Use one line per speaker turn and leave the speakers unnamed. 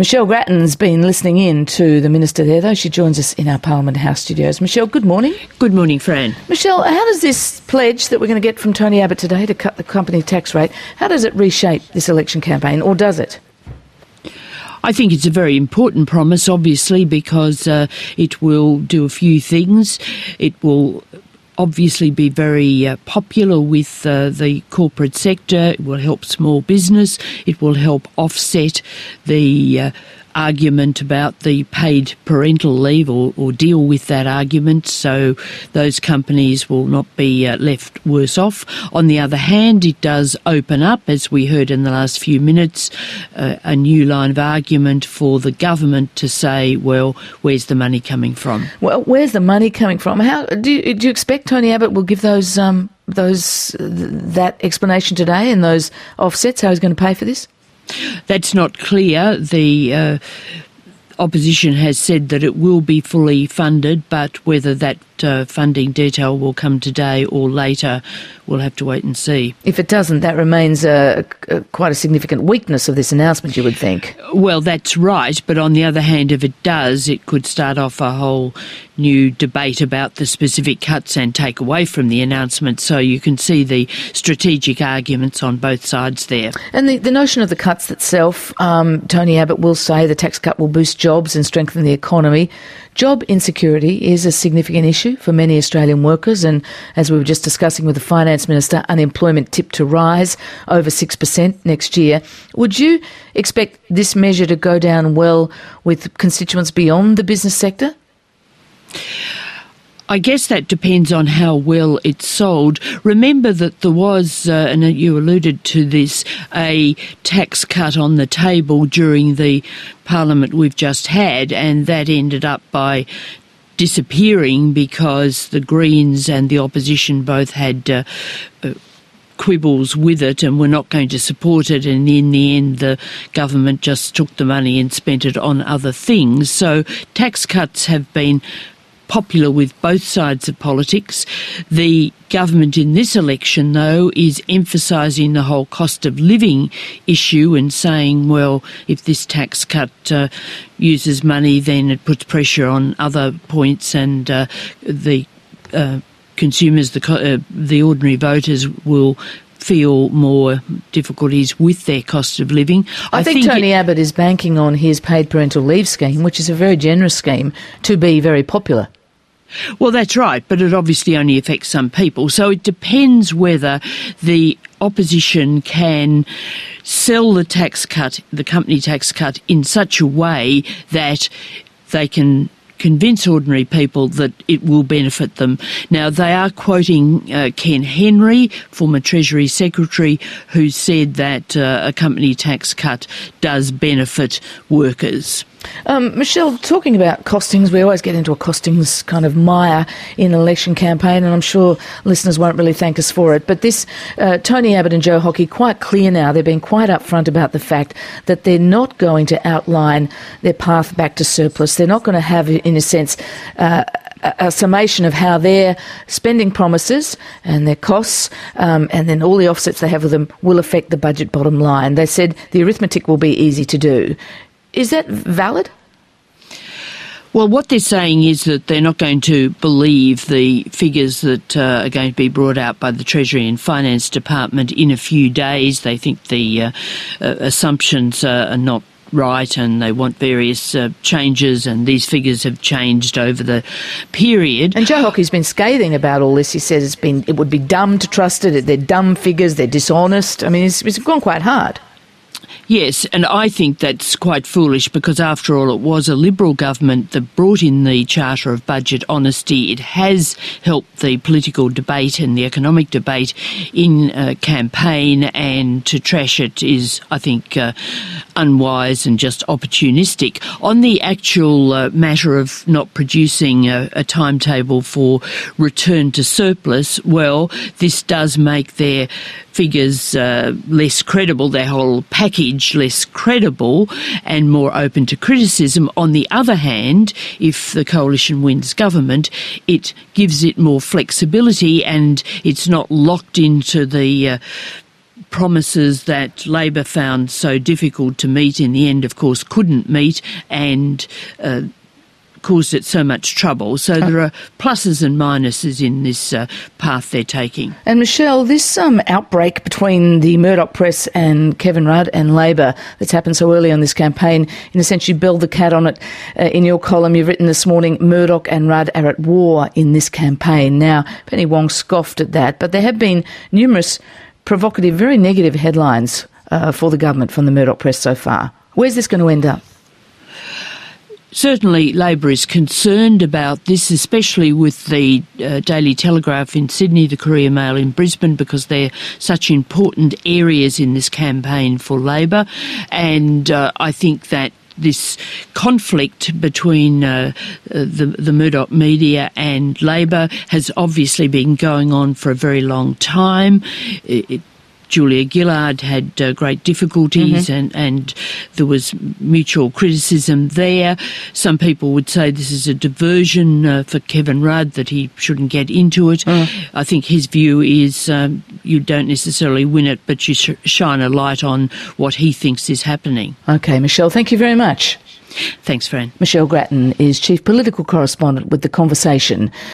Michelle Grattan's been listening in to the Minister there, though. She joins us in our Parliament House studios. Michelle, good morning.
Good morning, Fran.
Michelle, how does this pledge that we're going to get from Tony Abbott today to cut the company tax rate, how does it reshape this election campaign, or does it?
I think it's a very important promise, obviously, because it will do a few things. It will obviously be very popular with the corporate sector. It will help small business. It will help offset the argument about the paid parental leave or deal with that argument, so those companies will not be left worse off. On the other hand, it does open up, as we heard in the last few minutes, a new line of argument for the government to say, well, where's the money coming from?
Well, where's the money coming from? How do you expect Tony Abbott will give that explanation today and those offsets, how he's going to pay for this?
That's not clear. The opposition has said that it will be fully funded, but whether that funding detail will come today or later, we'll have to wait and see.
If it doesn't, that remains quite a significant weakness of this announcement, you would think.
Well, that's right, but on the other hand, if it does, it could start off a whole new debate about the specific cuts and take away from the announcement, so you can see the strategic arguments on both sides there.
And the notion of the cuts itself, Tony Abbott will say the tax cut will boost jobs and strengthen the economy. Job insecurity is a significant issue for many Australian workers, and as we were just discussing with the Finance Minister, unemployment tipped to rise over 6% next year. Would you expect this measure to go down well with constituents beyond the business sector?
I guess that depends on how well it's sold. Remember that there was, and you alluded to this, a tax cut on the table during the Parliament we've just had, and that ended up by disappearing because the Greens and the opposition both had quibbles with it and were not going to support it, and in the end the government just took the money and spent it on other things. So tax cuts have been popular with both sides of politics. The government in this election, though, is emphasising the whole cost of living issue and saying, well, if this tax cut uses money, then it puts pressure on other points, and the consumers, the ordinary voters, will feel more difficulties with their cost of living.
I think Tony Abbott is banking on his paid parental leave scheme, which is a very generous scheme, to be very popular.
Well, that's right, but it obviously only affects some people. So it depends whether the opposition can sell the tax cut, the company tax cut, in such a way that they can convince ordinary people that it will benefit them. Now, they are quoting Ken Henry, former Treasury Secretary, who said that a company tax cut does benefit workers.
Michelle, talking about costings, we always get into a costings kind of mire in an election campaign, and I'm sure listeners won't really thank us for it. But this, Tony Abbott and Joe Hockey, quite clear now, they've been quite upfront about the fact that they're not going to outline their path back to surplus. They're not going to have, in a sense, a summation of how their spending promises and their costs and then all the offsets they have with them will affect the budget bottom line. They said the arithmetic will be easy to do. Is that valid?
Well, what they're saying is that they're not going to believe the figures that are going to be brought out by the Treasury and Finance Department in a few days. They think the assumptions are not right, and they want various changes, and these figures have changed over the period.
And Joe Hockey's been scathing about all this. He says it would be dumb to trust it. They're dumb figures. They're dishonest. I mean, it's gone quite hard.
Yes, and I think that's quite foolish because, after all, it was a Liberal government that brought in the Charter of Budget Honesty. It has helped the political debate and the economic debate in campaign, and to trash it is, I think, unwise and just opportunistic. On the actual matter of not producing a timetable for return to surplus, well, this does make their figures less credible, their whole package less credible and more open to criticism. On the other hand, if the coalition wins government, it gives it more flexibility and it's not locked into the promises that Labor found so difficult to meet in the end, of course, couldn't meet and caused it so much trouble. So there are pluses and minuses in this path they're taking.
And Michelle, this outbreak between the Murdoch press and Kevin Rudd and Labor that's happened so early on this campaign, in a sense you build the cat on it. In your column you've written this morning, Murdoch and Rudd are at war in this campaign. Now, Penny Wong scoffed at that, but there have been numerous provocative, very negative headlines for the government from the Murdoch press so far. Where's this going to end up?
Certainly Labor is concerned about this, especially with the Daily Telegraph in Sydney, the Courier Mail in Brisbane, because they're such important areas in this campaign for Labor. And I think that this conflict between the Murdoch media and Labor has obviously been going on for a very long time. Julia Gillard had great difficulties and there was mutual criticism there. Some people would say this is a diversion for Kevin Rudd, that he shouldn't get into it. I think his view is you don't necessarily win it, but you shine a light on what he thinks is happening.
OK, Michelle, thank you very much.
Thanks, Fran.
Michelle Grattan is Chief Political Correspondent with The Conversation.